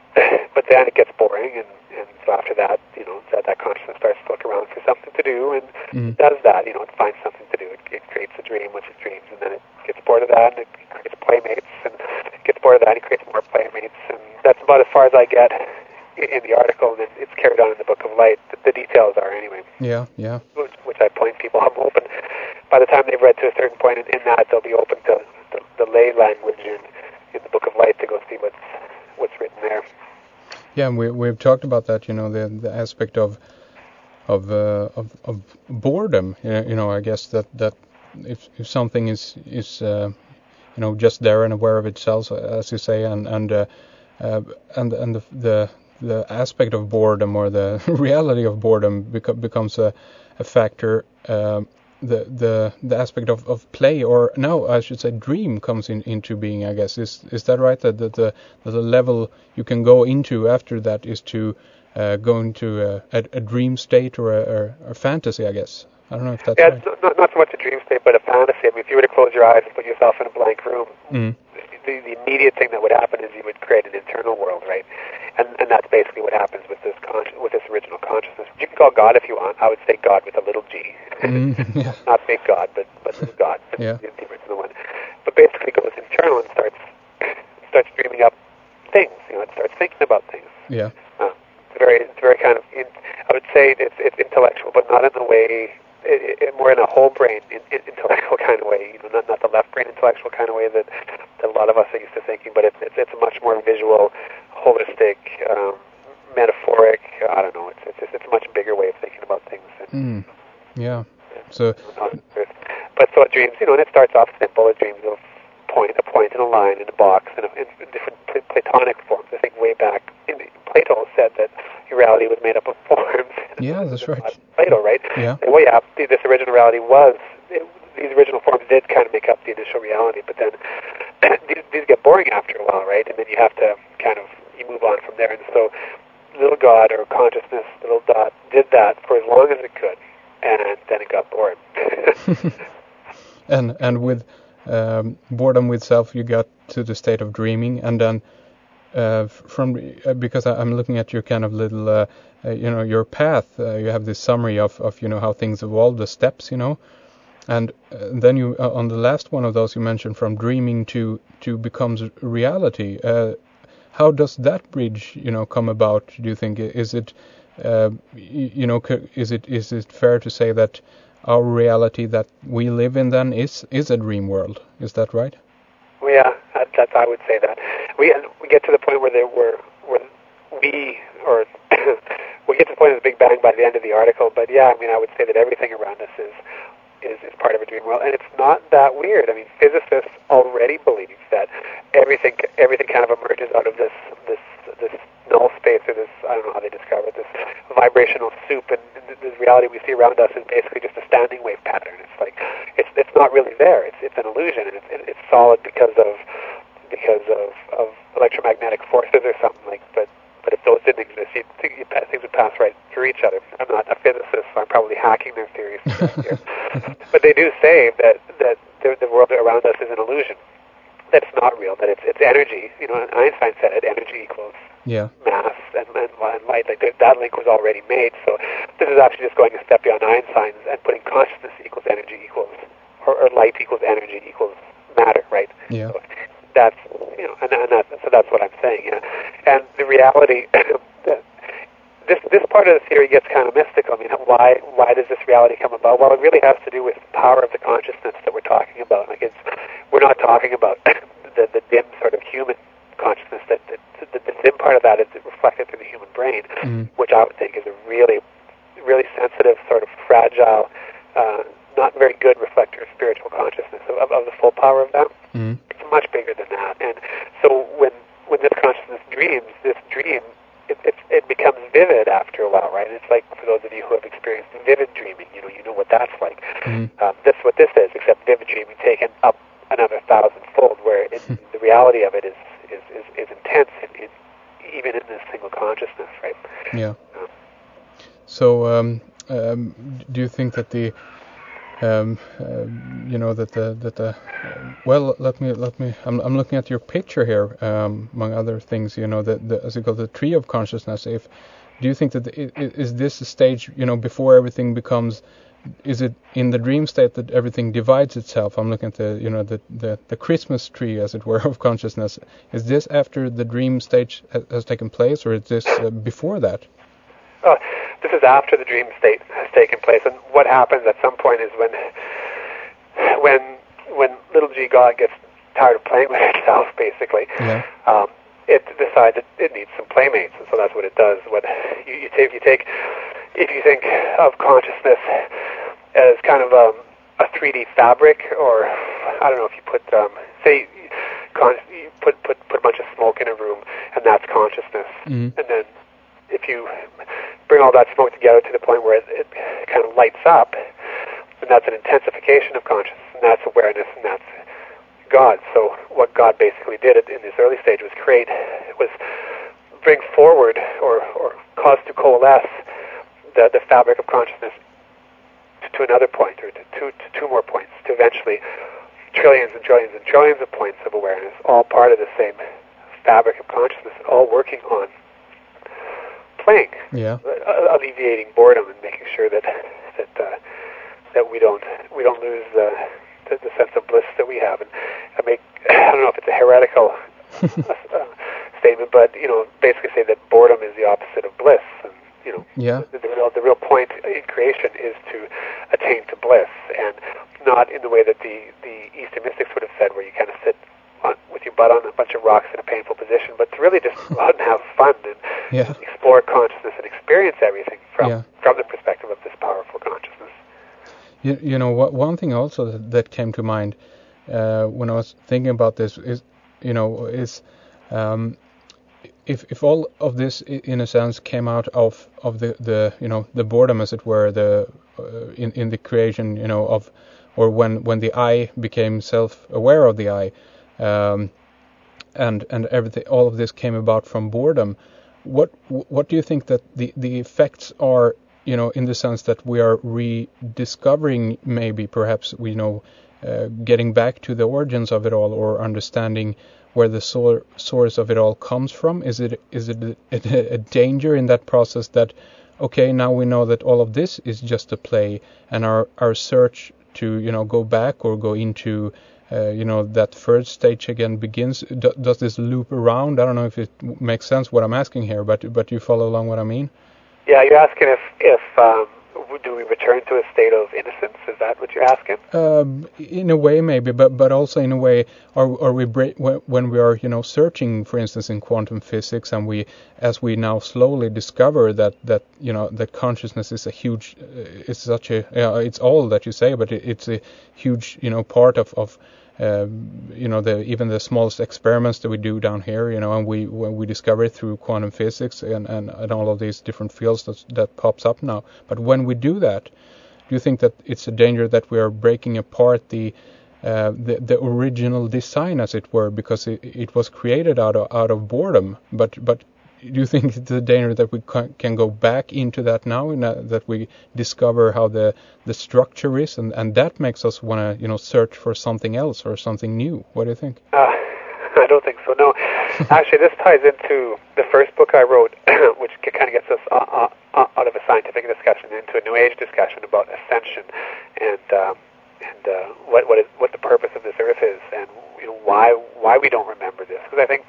But then it gets boring, and, and so after that, you know, that, that consciousness starts to look around for something to do, and Mm. it does that. You know, it finds something to do. It, it creates a dream, which it dreams, and then it gets bored of that, and it creates playmates, and it gets bored of that, and it creates more playmates, and that's about as far as I get in, in the article, and it, it's carried on in the Book of Light. The, the details are, anyway. Yeah, yeah. Which, which I point people, I'm open. By the time they've read to a certain point in, in that, they'll be open to the, the lay language in, in the Book of Light to go see what's what's written there. Yeah, we we've talked about that. You know, the the aspect of of uh, of, of boredom. You know, you know, I guess that that if if something is is uh, you know just there and aware of itself, as you say, and and uh, uh, and and the, the the aspect of boredom or the reality of boredom beco- becomes a a factor. Um, the the the aspect of, of play, or no, I should say dream, comes in into being, I guess. Is is that right? That, that the that the level you can go into after that is to uh, go into a, a, a dream state or a, or a fantasy, I guess. I don't know if that's yeah, right. it's not, not so much a dream state, but a fantasy. I mean, if you were to close your eyes and put yourself in a blank room, Mm. the, the immediate thing that would happen is you would create an internal world, right? And and that's basically what happens with this con- with this original consciousness. You can call God if you want. I would say God with a little g. Mm, yeah. Not big God, but but little God. Yeah. The, the original one. But basically goes internal and starts starts dreaming up things. You know, it starts thinking about things. Yeah. Uh, it's very it's very kind of in, I would say it's it's intellectual, but not in the way. It, it, more in a whole brain, in, in, intellectual kind of way, you know, not not the left brain intellectual kind of way that, that a lot of us are used to thinking, but it's it's, it's a much more visual, holistic, um, metaphoric. I don't know. It's it's it's a much bigger way of thinking about things. Mm. Yeah. So. But so dreams, you know, and it starts off simple. It dreams of point, a point and a line in a box in, a, in different pl- Platonic forms. I think way back in the, Plato said that reality was made up of forms. Yeah, that's right. Plato, right? Yeah. And, well, yeah, this original reality was, it, these original forms did kind of make up the initial reality, but then these, these get boring after a while, right? And then you have to kind of, you move on from there. And so little God or consciousness, little dot, did that for as long as it could, and then it got bored. and and with um, boredom with self, you got to the state of dreaming, and then uh, from uh, because I, I'm looking at your kind of little, uh, uh, you know, your path. Uh, you have this summary of, of you know how things evolve, the steps, you know, and uh, then you uh, on the last one of those you mentioned from dreaming to to becomes reality. Uh, how does that bridge, you know, come about? Do you think is it, uh, you know, is it is it fair to say that our reality that we live in then is is a dream world? Is that right? Well, yeah, that, that's I would say that we we get to the point where there were where we or we get to the point of the Big Bang by the end of the article. But yeah, I mean, I would say that everything around us is is, is part of a dream world, and it's not that weird. I mean, physicists already believe that everything everything kind of emerges out of this this this null space, or this, I don't know how they describe it, this vibrational soup, and the reality we see around us is basically just a standing wave pattern. It's like, it's it's not really there. It's it's an illusion, and it's it's solid because of because of, of electromagnetic forces or something like. But but if those didn't exist, you'd think you'd, things would pass right through each other. I'm not a physicist, so I'm probably hacking their theories here. But they do say that that the, the world around us is an illusion. That it's not real. That it's it's energy. You know, Einstein said it. Energy equals yeah. mass and, and, and light. Like that link was already made. So this is actually just going a step beyond Einstein's and putting consciousness equals energy equals, or, or light equals energy equals matter, right? Yeah. So that's, you know, and, and that, so that's what I'm saying. Yeah. And the reality, this this part of the theory gets kind of mystical. I mean, why why does this reality come about? Well, it really has to do with the power of the consciousness that we're talking about. Like it's, we're not talking about the the dim sort of human consciousness. That, that the, the dim part of that is reflected through the human brain, mm. which I would think is a really really sensitive, sort of fragile, uh, not very good reflector of spiritual consciousness of, of, of the full power of that. Mm. It's much bigger than that. And so when when this consciousness dreams, this dream, it, it, it becomes vivid after a while, right? It's like, for those of you who have experienced vivid dreaming, you know, you know what that's like. Mm. Um, that's what this is, except vivid dreaming taken up another thousand-fold, where it, the reality of it is is, is, is intense, in, in, even in this single consciousness, right? Yeah. Um, so, um, um, do you think that the Um, uh, you know that the that the uh, well let me let me I'm I'm looking at your picture here, um, among other things, you know, the, the as you call the tree of consciousness. If do you think that the, is this a stage, you know, before everything becomes, is it in the dream state that everything divides itself? I'm looking at the, you know, the the, the Christmas tree, as it were, of consciousness. Is this after the dream stage has, has taken place, or is this uh, before that? Oh, this is after the dream state has taken place, and what happens at some point is when, when, when little G God gets tired of playing with itself, basically, yeah. um, it decides it, it needs some playmates, and so that's what it does. When you, you take, you take, if you think of consciousness as kind of um, a three D fabric, or I don't know if you put, um, say, con- you put put put a bunch of smoke in a room, and that's consciousness, mm-hmm. and then if you bring all that smoke together to the point where it, it kind of lights up, then that's an intensification of consciousness, and that's awareness, and that's God. So what God basically did in this early stage was create, was bring forward or, or cause to coalesce the, the fabric of consciousness to, to another point, or to two, to two more points, to eventually trillions and trillions and trillions of points of awareness, all part of the same fabric of consciousness, all working on playing, yeah, uh, alleviating boredom and making sure that that uh, that we don't we don't lose the, the the sense of bliss that we have. And I make I don't know if it's a heretical uh, statement, but you know, basically say that boredom is the opposite of bliss. And you know, yeah. the, the real the real point in creation is to attain to bliss, and not in the way that the the Eastern mystics would have said, where you kind of sit on, with your butt on a bunch of rocks in a painful position, but to really just go out and have fun and yeah. explore consciousness and experience everything from, yeah. from the perspective of this powerful consciousness. You, you know, what, one thing also that, that came to mind uh, when I was thinking about this is, you know, is um, if if all of this, in a sense, came out of of the, the you know the boredom, as it were, the uh, in in the creation, you know, of, or when when the eye became self-aware of the eye, um, and and everything, all of this came about from boredom. What what do you think that the the effects are? You know, in the sense that we are rediscovering, maybe, perhaps, we know, uh, getting back to the origins of it all, or understanding where the sor- source of it all comes from. Is it is it a, a danger in that process that, okay, now we know that all of this is just a play, and our our search to, you know, go back or go into uh, you know, that third stage again begins? Do, does this loop around? I don't know if it makes sense what I'm asking here, but but you follow along what I mean? Yeah, you're asking if, if um, do we return to a state of innocence? Is that what you're asking? Um, in a way, maybe, but but also in a way, are are we bra- when we are, you know, searching, for instance, in quantum physics, and we, as we now slowly discover that that you know that consciousness is a huge, uh, it's such a, uh, it's all that you say, but it, it's a huge, you know, part of of. Um, you know, the even the smallest experiments that we do down here, you know, and we when we discover it through quantum physics and, and, and all of these different fields that that pops up now. But when we do that, do you think that it's a danger that we are breaking apart the uh, the, the original design, as it were, because it, it was created out of out of boredom? But but do you think it's a danger that we can, can go back into that now, and that, that we discover how the the structure is, and, and that makes us want to, you know, search for something else or something new? What do you think? Uh, I don't think so. No, actually, this ties into the first book I wrote, which kind of gets us uh, uh, out of a scientific discussion into a New Age discussion about ascension and um, and uh, what what is what the purpose of this earth is, and, you know, why why we don't remember this. Because I think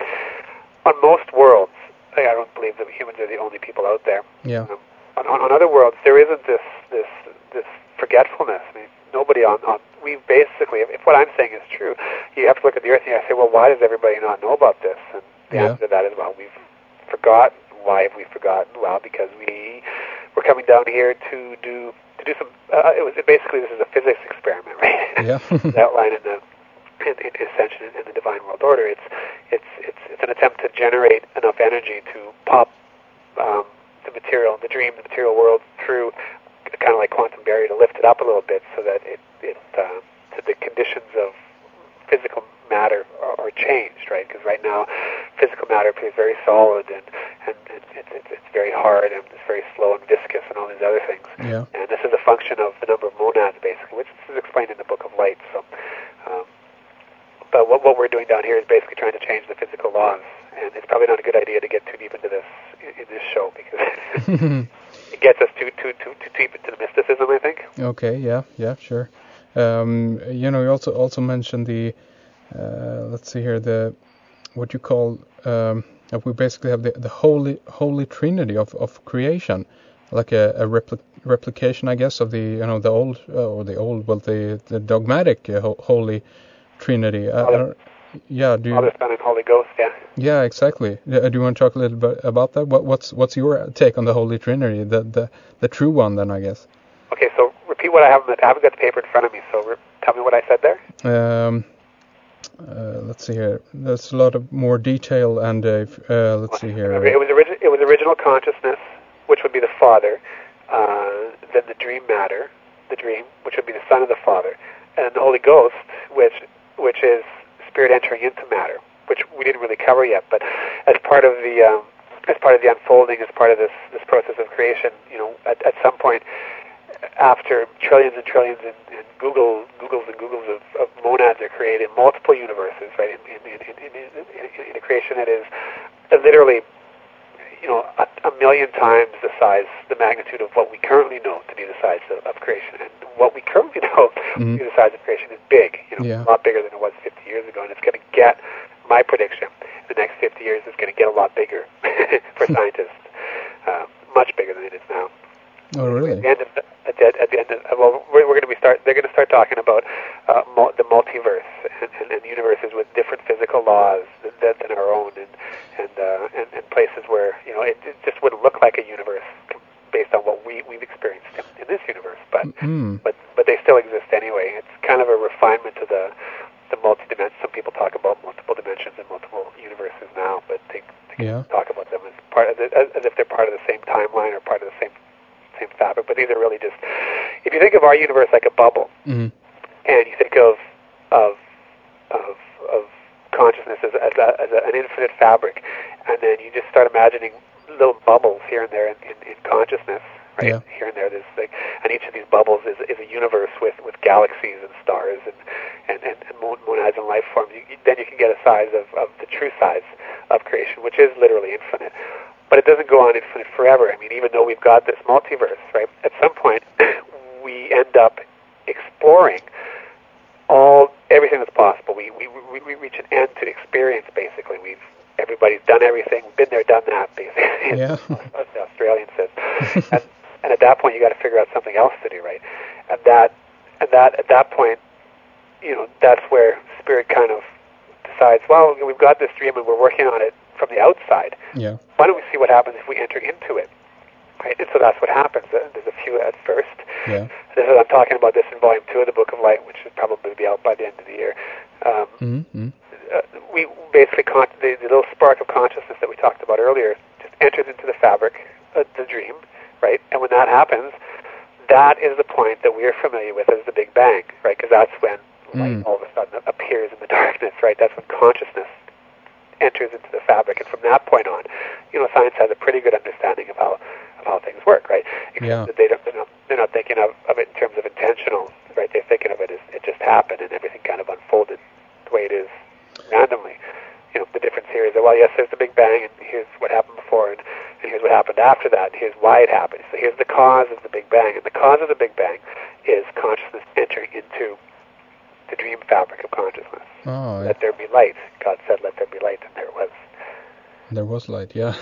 on most worlds, I don't believe that humans are the only people out there. Yeah. Um, on, on other worlds, there isn't this this this forgetfulness. I mean, nobody on, on we basically, if, if what I'm saying is true, you have to look at the earth and you have to say, well, why does everybody not know about this? And the Yeah. answer to that is, well, we've forgotten. Why have we forgotten? Well, because we were coming down here to do to do some. Uh, it was basically this is a physics experiment, right? Yeah. The outline in the in, in Ascension and the Divine World Order. It's it's it's it's an attempt to generate enough energy to pop um, the material, the dream, the material world through kind of like quantum barrier, to lift it up a little bit so that it it uh, so the conditions of physical matter are, are changed, right? Because right now, physical matter appears very solid and and it, it, it, it's very hard and it's very slow and viscous and all these other things. Yeah. And this is a function of the number of monads, basically, which is explained in the Book of Light. So. Um, But what, what we're doing down here is basically trying to change the physical laws, and it's probably not a good idea to get too deep into this in, in this show, because it gets us too too too too deep into the mysticism, I think. Okay. Yeah. Yeah. Sure. Um, you know, you also also mentioned the uh, let's see here, the what you call um, we basically have the, the holy holy trinity of, of creation, like a, a repli- replication, I guess, of the, you know, the old uh, or the old well the the dogmatic uh, ho- holy Trinity. Uh, I don't, yeah. Do you? Father, Son, and Holy Ghost. Yeah. Yeah. Exactly. Uh, do you want to talk a little bit about that? What, what's what's your take on the Holy Trinity, the the the true one, then, I guess? Okay. So repeat what I haven't. I haven't got the paper in front of me. So re- tell me what I said there. Um. Uh, let's see here. There's a lot of more detail, and uh, uh, let's see here. It was origi- It was original consciousness, which would be the Father. Uh, then the dream matter, the dream, which would be the Son of the Father, and the Holy Ghost, which which is spirit entering into matter, which we didn't really cover yet. But as part of the um, as part of the unfolding, as part of this this process of creation, you know, at, at some point, after trillions and trillions and, and Google Googles and Googles of, of monads are created in multiple universes, right? In, in, in, in, in, in a creation that is literally, you know, a, a million times the size, the magnitude of what we currently know to be the size of, of creation. And what we currently know Mm-hmm. to be the size of creation is big, you know, Yeah. a lot bigger than it was fifty years ago. And it's going to get, my prediction, the next fifty years is going to get a lot bigger for scientists, uh, much bigger than it is now. Oh, really? At the end of the, at the, at the end of, well, we're, we're going to be start. They're going to start talking about uh, mul- the multiverse and, and, and universes with different physical laws than, than our own, and and, uh, and and places where, you know, it, it just wouldn't look like a universe based on what we we've experienced in, in this universe. But Mm-hmm. but but they still fabric, but these are really just, if you think of our universe like a bubble, mm-hmm. and you think of of of, of consciousness as, as, a, as a, an infinite fabric, and then you just start imagining little bubbles here and there in, in, in consciousness, right? Yeah. Here and there, there's like, and each of these bubbles is, is a universe with, with galaxies and stars and and, and, and monads and life forms. You, you, then you can get a size of, of the true size of creation, which is literally infinite. But it doesn't go on infinite forever. I mean, even though we've got this multiverse, right? At some point, we end up exploring all everything that's possible. We we we, we reach an end to experience. Basically, we've everybody's done everything, been there, done that. Basically, yeah. as the Australian says. and, and at that point, you got to figure out something else to do, right? And that and that at that point, you know, that's where spirit kind of decides. Well, we've got this dream, and we're working on it from the outside. Yeah. Why don't we see what happens if we enter into it? Right? And so that's what happens. There's a few at first. Yeah. This is, I'm talking about this in Volume Two of the Book of Light, which should probably be out by the end of the year. Um, mm-hmm. uh, we basically con- the, the little spark of consciousness that we talked about earlier just enters into the fabric of the dream, right? And when that happens, that is the point that we are familiar with as the Big Bang, right? Because that's when light mm. all of a sudden appears in the darkness, right? That's when consciousness enters into the fabric, and from that point on, you know, science has a pretty good understanding of how of how things work, right? Except yeah. that they don't, they're not they're not thinking of, of it in terms of intentional, right? They're thinking of it as it just happened and everything kind of unfolded the way it is randomly. You know, the difference here is that, well, yes, there's the Big Bang, and here's what happened before, and, and here's what happened after that, and here's why it happened. So here's the cause of the Big Bang, and the cause of the Big Bang is consciousness entering into the dream fabric of consciousness. Oh, yeah. Let there be light. God said, let there be light, and there was. There was light, yeah.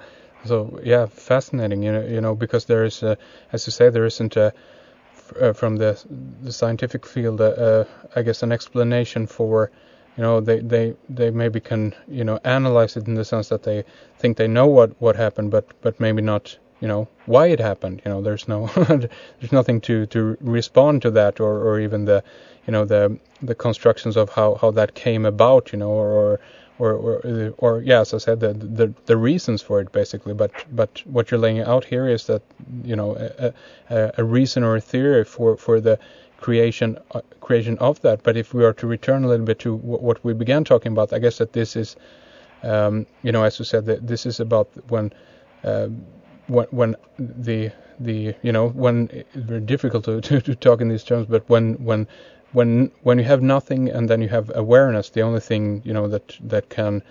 So, yeah, fascinating, you know, you know, because there is, uh, as you say, there isn't, a, f- uh, from the the scientific field, uh, uh, I guess, an explanation for, you know, they, they, they maybe can, you know, analyze it in the sense that they think they know what, what happened, but, but maybe not, you know, why it happened. You know, there's no, there's nothing to, to respond to that, or, or even the, you know, the the constructions of how, how that came about, you know, or or or, or yeah, as I said, the, the the reasons for it basically. But but what you're laying out here is that, you know, a, a, a reason or a theory for, for the creation uh, creation of that. But if we are to return a little bit to w- what we began talking about, I guess that this is, um, you know, as you said, that this is about when. Uh, When, when the the you know when it's very difficult to, to, to talk in these terms, but when when when when you have nothing and then you have awareness, the only thing, you know, that that can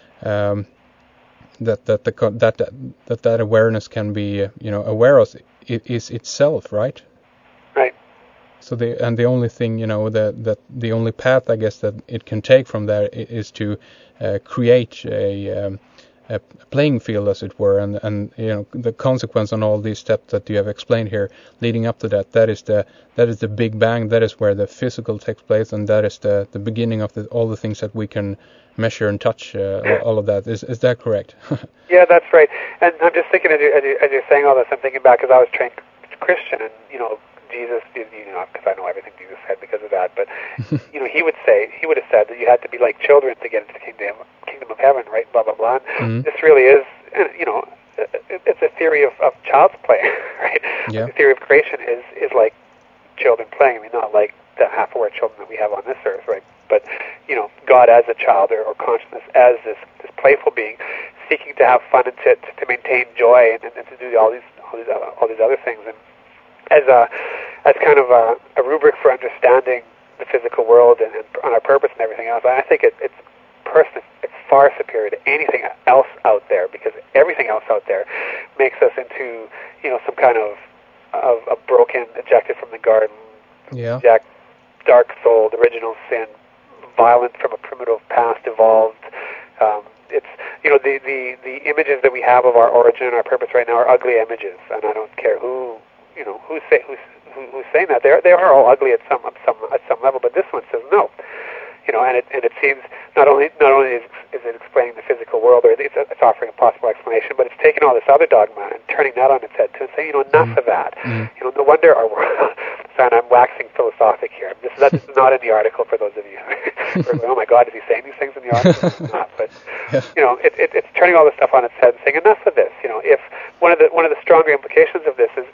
um, that that the that that that awareness can be, uh, you know, aware of it is itself, right? Right. So the and the only thing, you know, that that the only path, I guess, that it can take from there is to uh, create a um, a playing field, as it were, and and you know, the consequence on all these steps that you have explained here, leading up to that, that is the that is the Big Bang. That is where the physical takes place, and that is the, the beginning of the, all the things that we can measure and touch. Uh, all of that is is that correct? Yeah, that's right. And I'm just thinking as, you, as, you, as you're saying all this, I'm thinking back because I was trained Christian, and you know, Jesus, you know, because I know everything Jesus said because of that, but you know, he would say, he would have said that you had to be like children to get into the kingdom, kingdom of heaven, right? Blah blah blah. Mm-hmm. This really is, you know, it's a theory of, of child's play, right? Yeah. The theory of creation is is like children playing. I mean, not like the half-aware children that we have on this earth, right? But you know, God as a child, or, or consciousness as this this playful being, seeking to have fun and to to maintain joy and, and to do all these all these other, all these other things, and as a as kind of a, a rubric for understanding the physical world and, and on our purpose and everything else. I think it, it's personally it's far superior to anything else out there, because everything else out there makes us into, you know, some kind of of a broken, ejected from the garden, yeah, eject, dark-souled, original sin, violent from a primitive past, evolved. Um, it's, you know, the, the, the images that we have of our origin and our purpose right now are ugly images, and I don't care who, you know, who's say, who's who, who's saying that. They are, they are all ugly at some at some at some level, but this one says no. You know, and it and it seems not only not only is, is it explaining the physical world, or it's, it's offering a possible explanation, but it's taking all this other dogma and turning that on its head to say, you know, enough mm. of that. Mm. You know, no wonder our world. And I'm waxing philosophic here. This is that's not in the article for those of you who are going, oh my God, is he saying these things in the article? It's not, but yeah. you know, it, it, it's turning all this stuff on its head and saying enough of this. You know, if one of the one of the stronger implications of this is if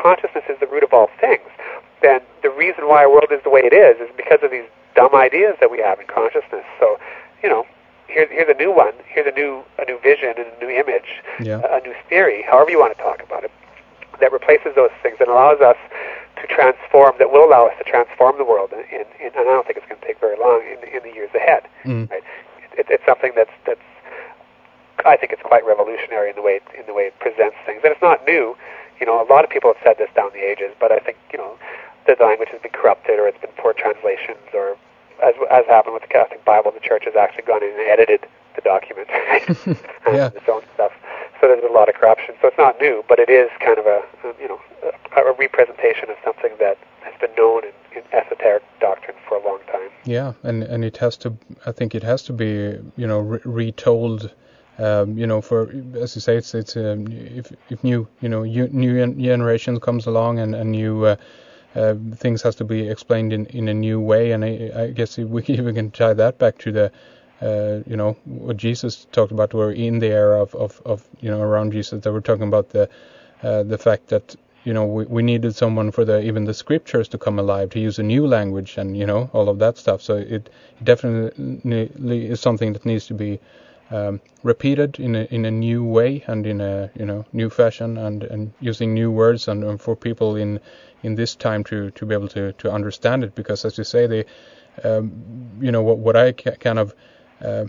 consciousness is the root of all things, then the reason why our world is the way it is is because of these dumb ideas that we have in consciousness. So, you know, here's here's a new one, here's a new a new vision and a new image, yeah. a, a new theory, however you want to talk about it, that replaces those things and allows us to transform, that will allow us to transform the world, in, in, in, and I don't think it's going to take very long in, in the years ahead. Mm. Right? It, it's something that's that's I think it's quite revolutionary in the way it, in the way it presents things, and it's not new. You know, a lot of people have said this down the ages, but I think, you know, the language has been corrupted, or it's been poor translations, or as as happened with the Catholic Bible, the Church has actually gone in and edited the document and yeah. its own stuff. So there's a lot of corruption. So it's not new, but it is kind of a, you know, a, a representation of something that has been known in, in esoteric doctrine for a long time. Yeah, and and it has to. I think it has to be, you know, re- retold. Um, you know, for, as you say, it's it's um, if if new you know you, new generation comes along and and new uh, uh, things has to be explained in, in a new way, and I, I guess we even can tie that back to the uh, you know what Jesus talked about. We're in the era of, of, of you know around Jesus that we're talking about the uh, the fact that you know we, we needed someone for the even the scriptures to come alive, to use a new language and you know all of that stuff. So it definitely is something that needs to be Um, repeated in a in a new way and in a you know new fashion and, and using new words and, and for people in in this time to, to be able to, to understand it, because as you say they um, you know what what I ca- kind of uh,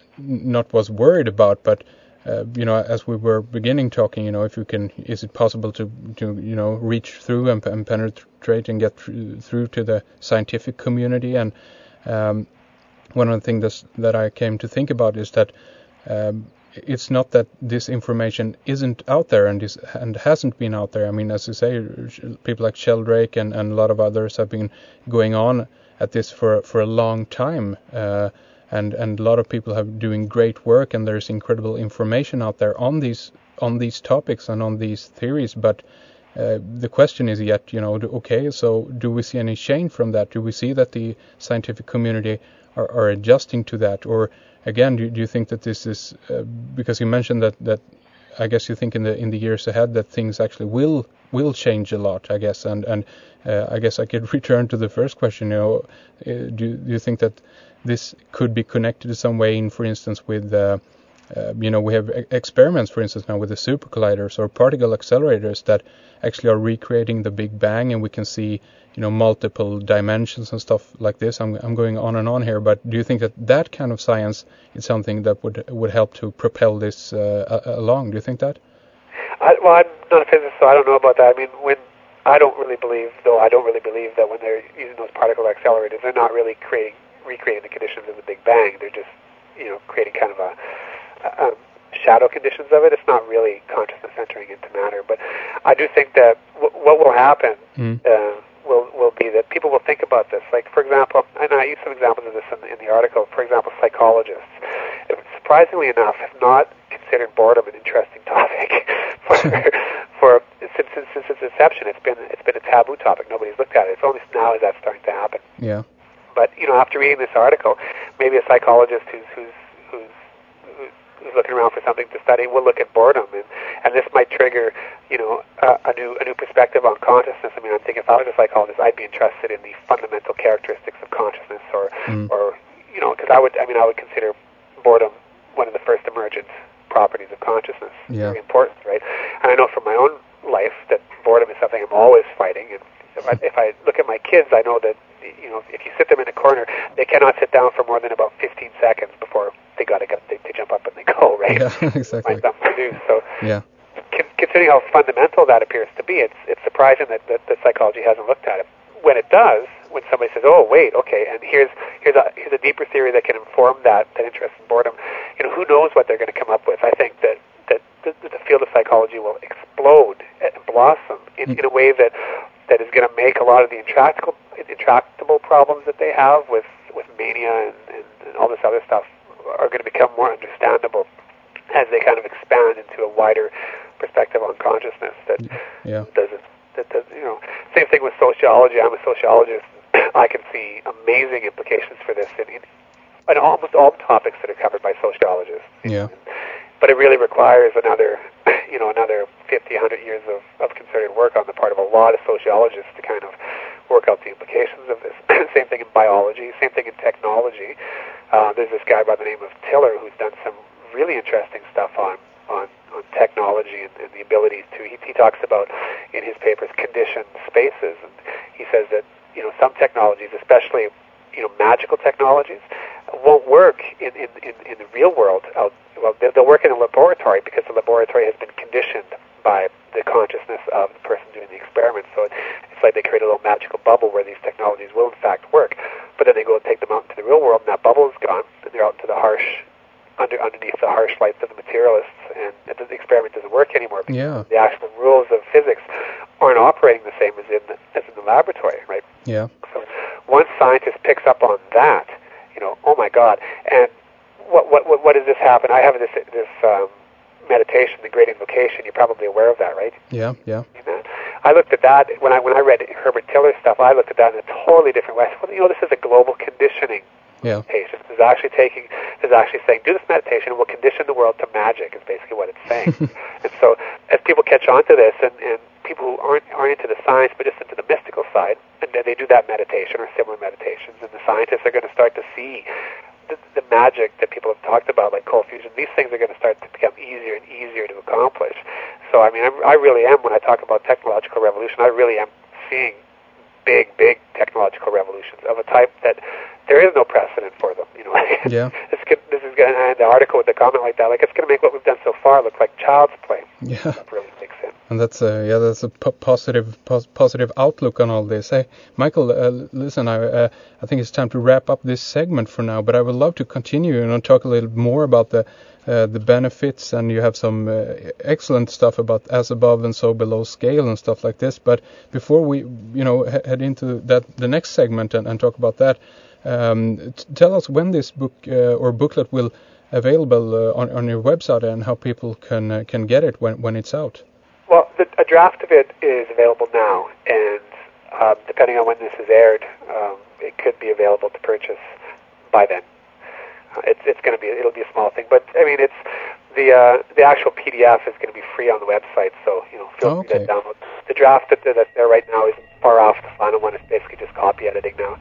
not was worried about, but uh, you know as we were beginning talking, you know if you can, is it possible to to you know reach through and, and penetrate and get through, through to the scientific community, and um, one of the things that's, that I came to think about is that um, it's not that this information isn't out there and is, and hasn't been out there. I mean, as you say, people like Sheldrake and, and a lot of others have been going on at this for for a long time, uh, and and a lot of people have doing great work, and there's incredible information out there on these on these topics and on these theories. But uh, the question is yet, you know, okay, so do we see any change from that? Do we see that the scientific community Are, are adjusting to that, or again, do, do you think that this is uh, because you mentioned that, that I guess you think in the in the years ahead that things actually will will change a lot, I guess, and and uh, I guess I could return to the first question. You know, uh, do, do you think that this could be connected in some way, in, for instance, with uh, uh, you know we have experiments, for instance, now with the super colliders or particle accelerators that actually are recreating the Big Bang, and we can see you know multiple dimensions and stuff like this. I'm I'm going on and on here, but do you think that that kind of science is something that would would help to propel this uh, along? Do you think that? I, well, I'm not a physicist, so I don't know about that. I mean, when I don't really believe, though, I don't really believe that when they're using those particle accelerators, they're not really creating recreating the conditions of the Big Bang. They're just you know creating kind of a, a um, shadow conditions of it. It's not really consciousness entering into matter. But I do think that w- what will happen. Mm. Uh, will will be that people will think about this. Like, for example, and I use some examples of this in, in the article. For example, psychologists, surprisingly enough, have not considered boredom an interesting topic for for since, since since its inception. It's been it's been a taboo topic. Nobody's looked at it. It's only now is that starting to happen. Yeah. But you know, after reading this article, maybe a psychologist who's who's who's who's looking around for something to study will look at boredom, and, and this might trigger, you know, uh, a new a new perspective on consciousness. I mean, I'm thinking if I was a psychologist, I'd be interested in the fundamental characteristics of consciousness, or, mm. or you know, because I would, I mean, I would consider boredom one of the first emergent properties of consciousness. Yeah. Very important, right? And I know from my own life that boredom is something I'm always fighting. And if I, if I look at my kids, I know that, you know, if you sit them in a corner, they cannot sit down for more than about fifteen seconds before they got to go, they, they jump up and they go, right? Yeah, exactly. Find something to do. So, yeah. Considering how fundamental that appears to be, it's it's surprising that, that, that psychology hasn't looked at it. When it does, when somebody says, "Oh, wait, okay," and here's here's a here's a deeper theory that can inform that that interest in boredom, you know, who knows what they're going to come up with? I think that that the, the field of psychology will explode and blossom in, mm. in a way that that is going to make a lot of the intractable intractable problems that they have with with mania and, and, and all this other stuff are going to become more understandable as they kind of expand into a wider perspective on consciousness that yeah. doesn't, that does, you know, same thing with sociology. I'm a sociologist. I can see amazing implications for this in, in, in almost all the topics that are covered by sociologists. Yeah. But it really requires another, you know, another fifty, one hundred years of, of concerted work on the part of a lot of sociologists to kind of work out the implications of this. Same thing in biology, same thing in technology. Uh, there's this guy by the name of Tiller who's done some really interesting stuff on on, on technology and, and the ability to, he, he talks about in his papers conditioned spaces, and he says that, you know, some technologies, especially, you know, magical technologies, won't work in, in, in, in the real world. Out, well, they'll, they'll work in a laboratory because the laboratory has been conditioned by the consciousness of the person doing the experiment. So it, it's like they create a little magical bubble where these technologies will in fact work, but then they go and take them out into the real world, and that bubble is gone, and they're out into the harsh, under underneath the harsh lights of the materialists, and the experiment doesn't work anymore because yeah. the actual rules of physics aren't operating the same as in the, as in the laboratory, right? Yeah. So once scientist picks up on that, you know, oh my God! And what what what, what does this happen? I have this this um, meditation, the Great Invocation. You're probably aware of that, right? Yeah, yeah. Amen. I looked at that when I when I read Herbert Tiller's stuff. I looked at that in a totally different way. I said, well, you know, this is a global conditioning. Yeah. Meditation. This is actually taking. This is actually saying, do this meditation, and we'll condition the world to magic. Is basically what it's saying. And so, as people catch on to this, and, and people who aren't aren't into the science but just into the mystical side, and then they do that meditation or similar meditations, and the scientists are going to start to see the, the magic that people have talked about, like cold fusion. These things are going to start to become easier and easier to accomplish. So, I mean, I'm, I really am, when I talk about technological revolution, I really am seeing big, big technological revolutions of a type that there is no precedent for them. You know, yeah. This, could, this is going to, the article with the comment like that, like it's going to make what we've done so far look like child's play. Yeah. That really makes sense. And that's a yeah, that's a p- positive pos- positive outlook on all this. Hey, Michael, uh, listen, I uh, I think it's time to wrap up this segment for now. But I would love to continue and talk a little more about the uh, the benefits. And you have some uh, excellent stuff about as above and so below scale and stuff like this. But before we you know he- head into that the next segment and, and talk about that, um, t- tell us when this book uh, or booklet will available uh, on on your website and how people can uh, can get it when when it's out. Well, the, a draft of it is available now, and um, depending on when this is aired, um, it could be available to purchase by then. Uh, it's it's going to be it'll be a small thing, but I mean it's the uh, the actual P D F is going to be free on the website, so you know feel free okay. to download. The draft that, that's there right now isn't far off the final one. It's basically just copy editing now.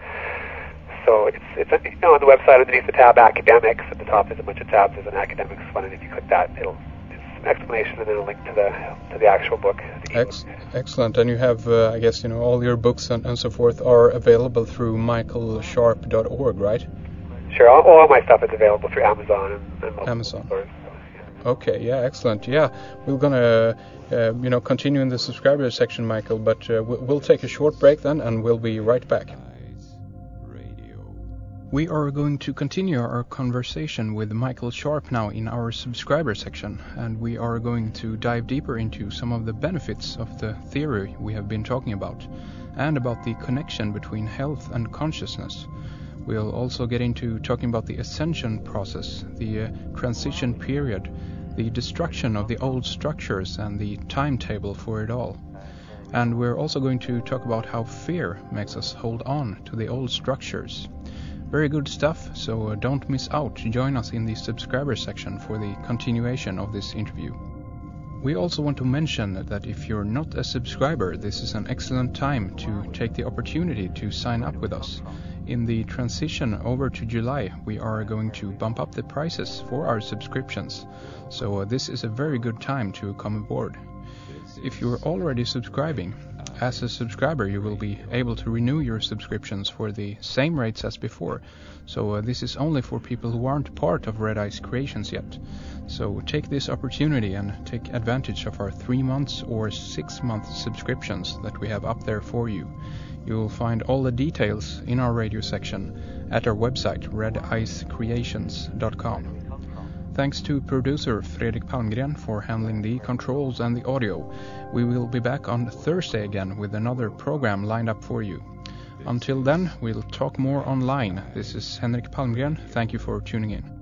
So it's it's you know, on the website underneath the tab Academics. At the top there's a bunch of tabs. There's an Academics one, and if you click that, it'll an explanation and then a link to the to the actual book. The Ex- excellent. And you have, uh, I guess, you know, all your books and, and so forth are available through michael sharp dot org, right? Sure. All, all my stuff is available through Amazon and, and most Amazon. stores. So, yeah. Okay. Yeah. Excellent. Yeah, we're gonna, uh, you know, continue in the subscriber section, Michael. But uh, we'll, we'll take a short break then, and we'll be right back. We are going to continue our conversation with Michael Sharp now in our subscriber section, and we are going to dive deeper into some of the benefits of the theory we have been talking about, and about the connection between health and consciousness. We'll also get into talking about the ascension process, the uh, transition period, the destruction of the old structures, and the timetable for it all. And we're also going to talk about how fear makes us hold on to the old structures. Very good stuff, so don't miss out. Join us in the subscriber section for the continuation of this interview. We also want to mention that if you're not a subscriber, this is an excellent time to take the opportunity to sign up with us. In the transition over to July, we are going to bump up the prices for our subscriptions, so this is a very good time to come aboard. If you're already subscribing, as a subscriber you will be able to renew your subscriptions for the same rates as before, so uh, this is only for people who aren't part of Red Eyes Creations yet. So take this opportunity and take advantage of our three months or six month subscriptions that we have up there for you. You will find all the details in our radio section at our website red eyes creations dot com. Thanks to producer Fredrik Palmgren for handling the controls and the audio. We will be back on Thursday again with another program lined up for you. Until then, we'll talk more online. This is Henrik Palmgren. Thank you for tuning in.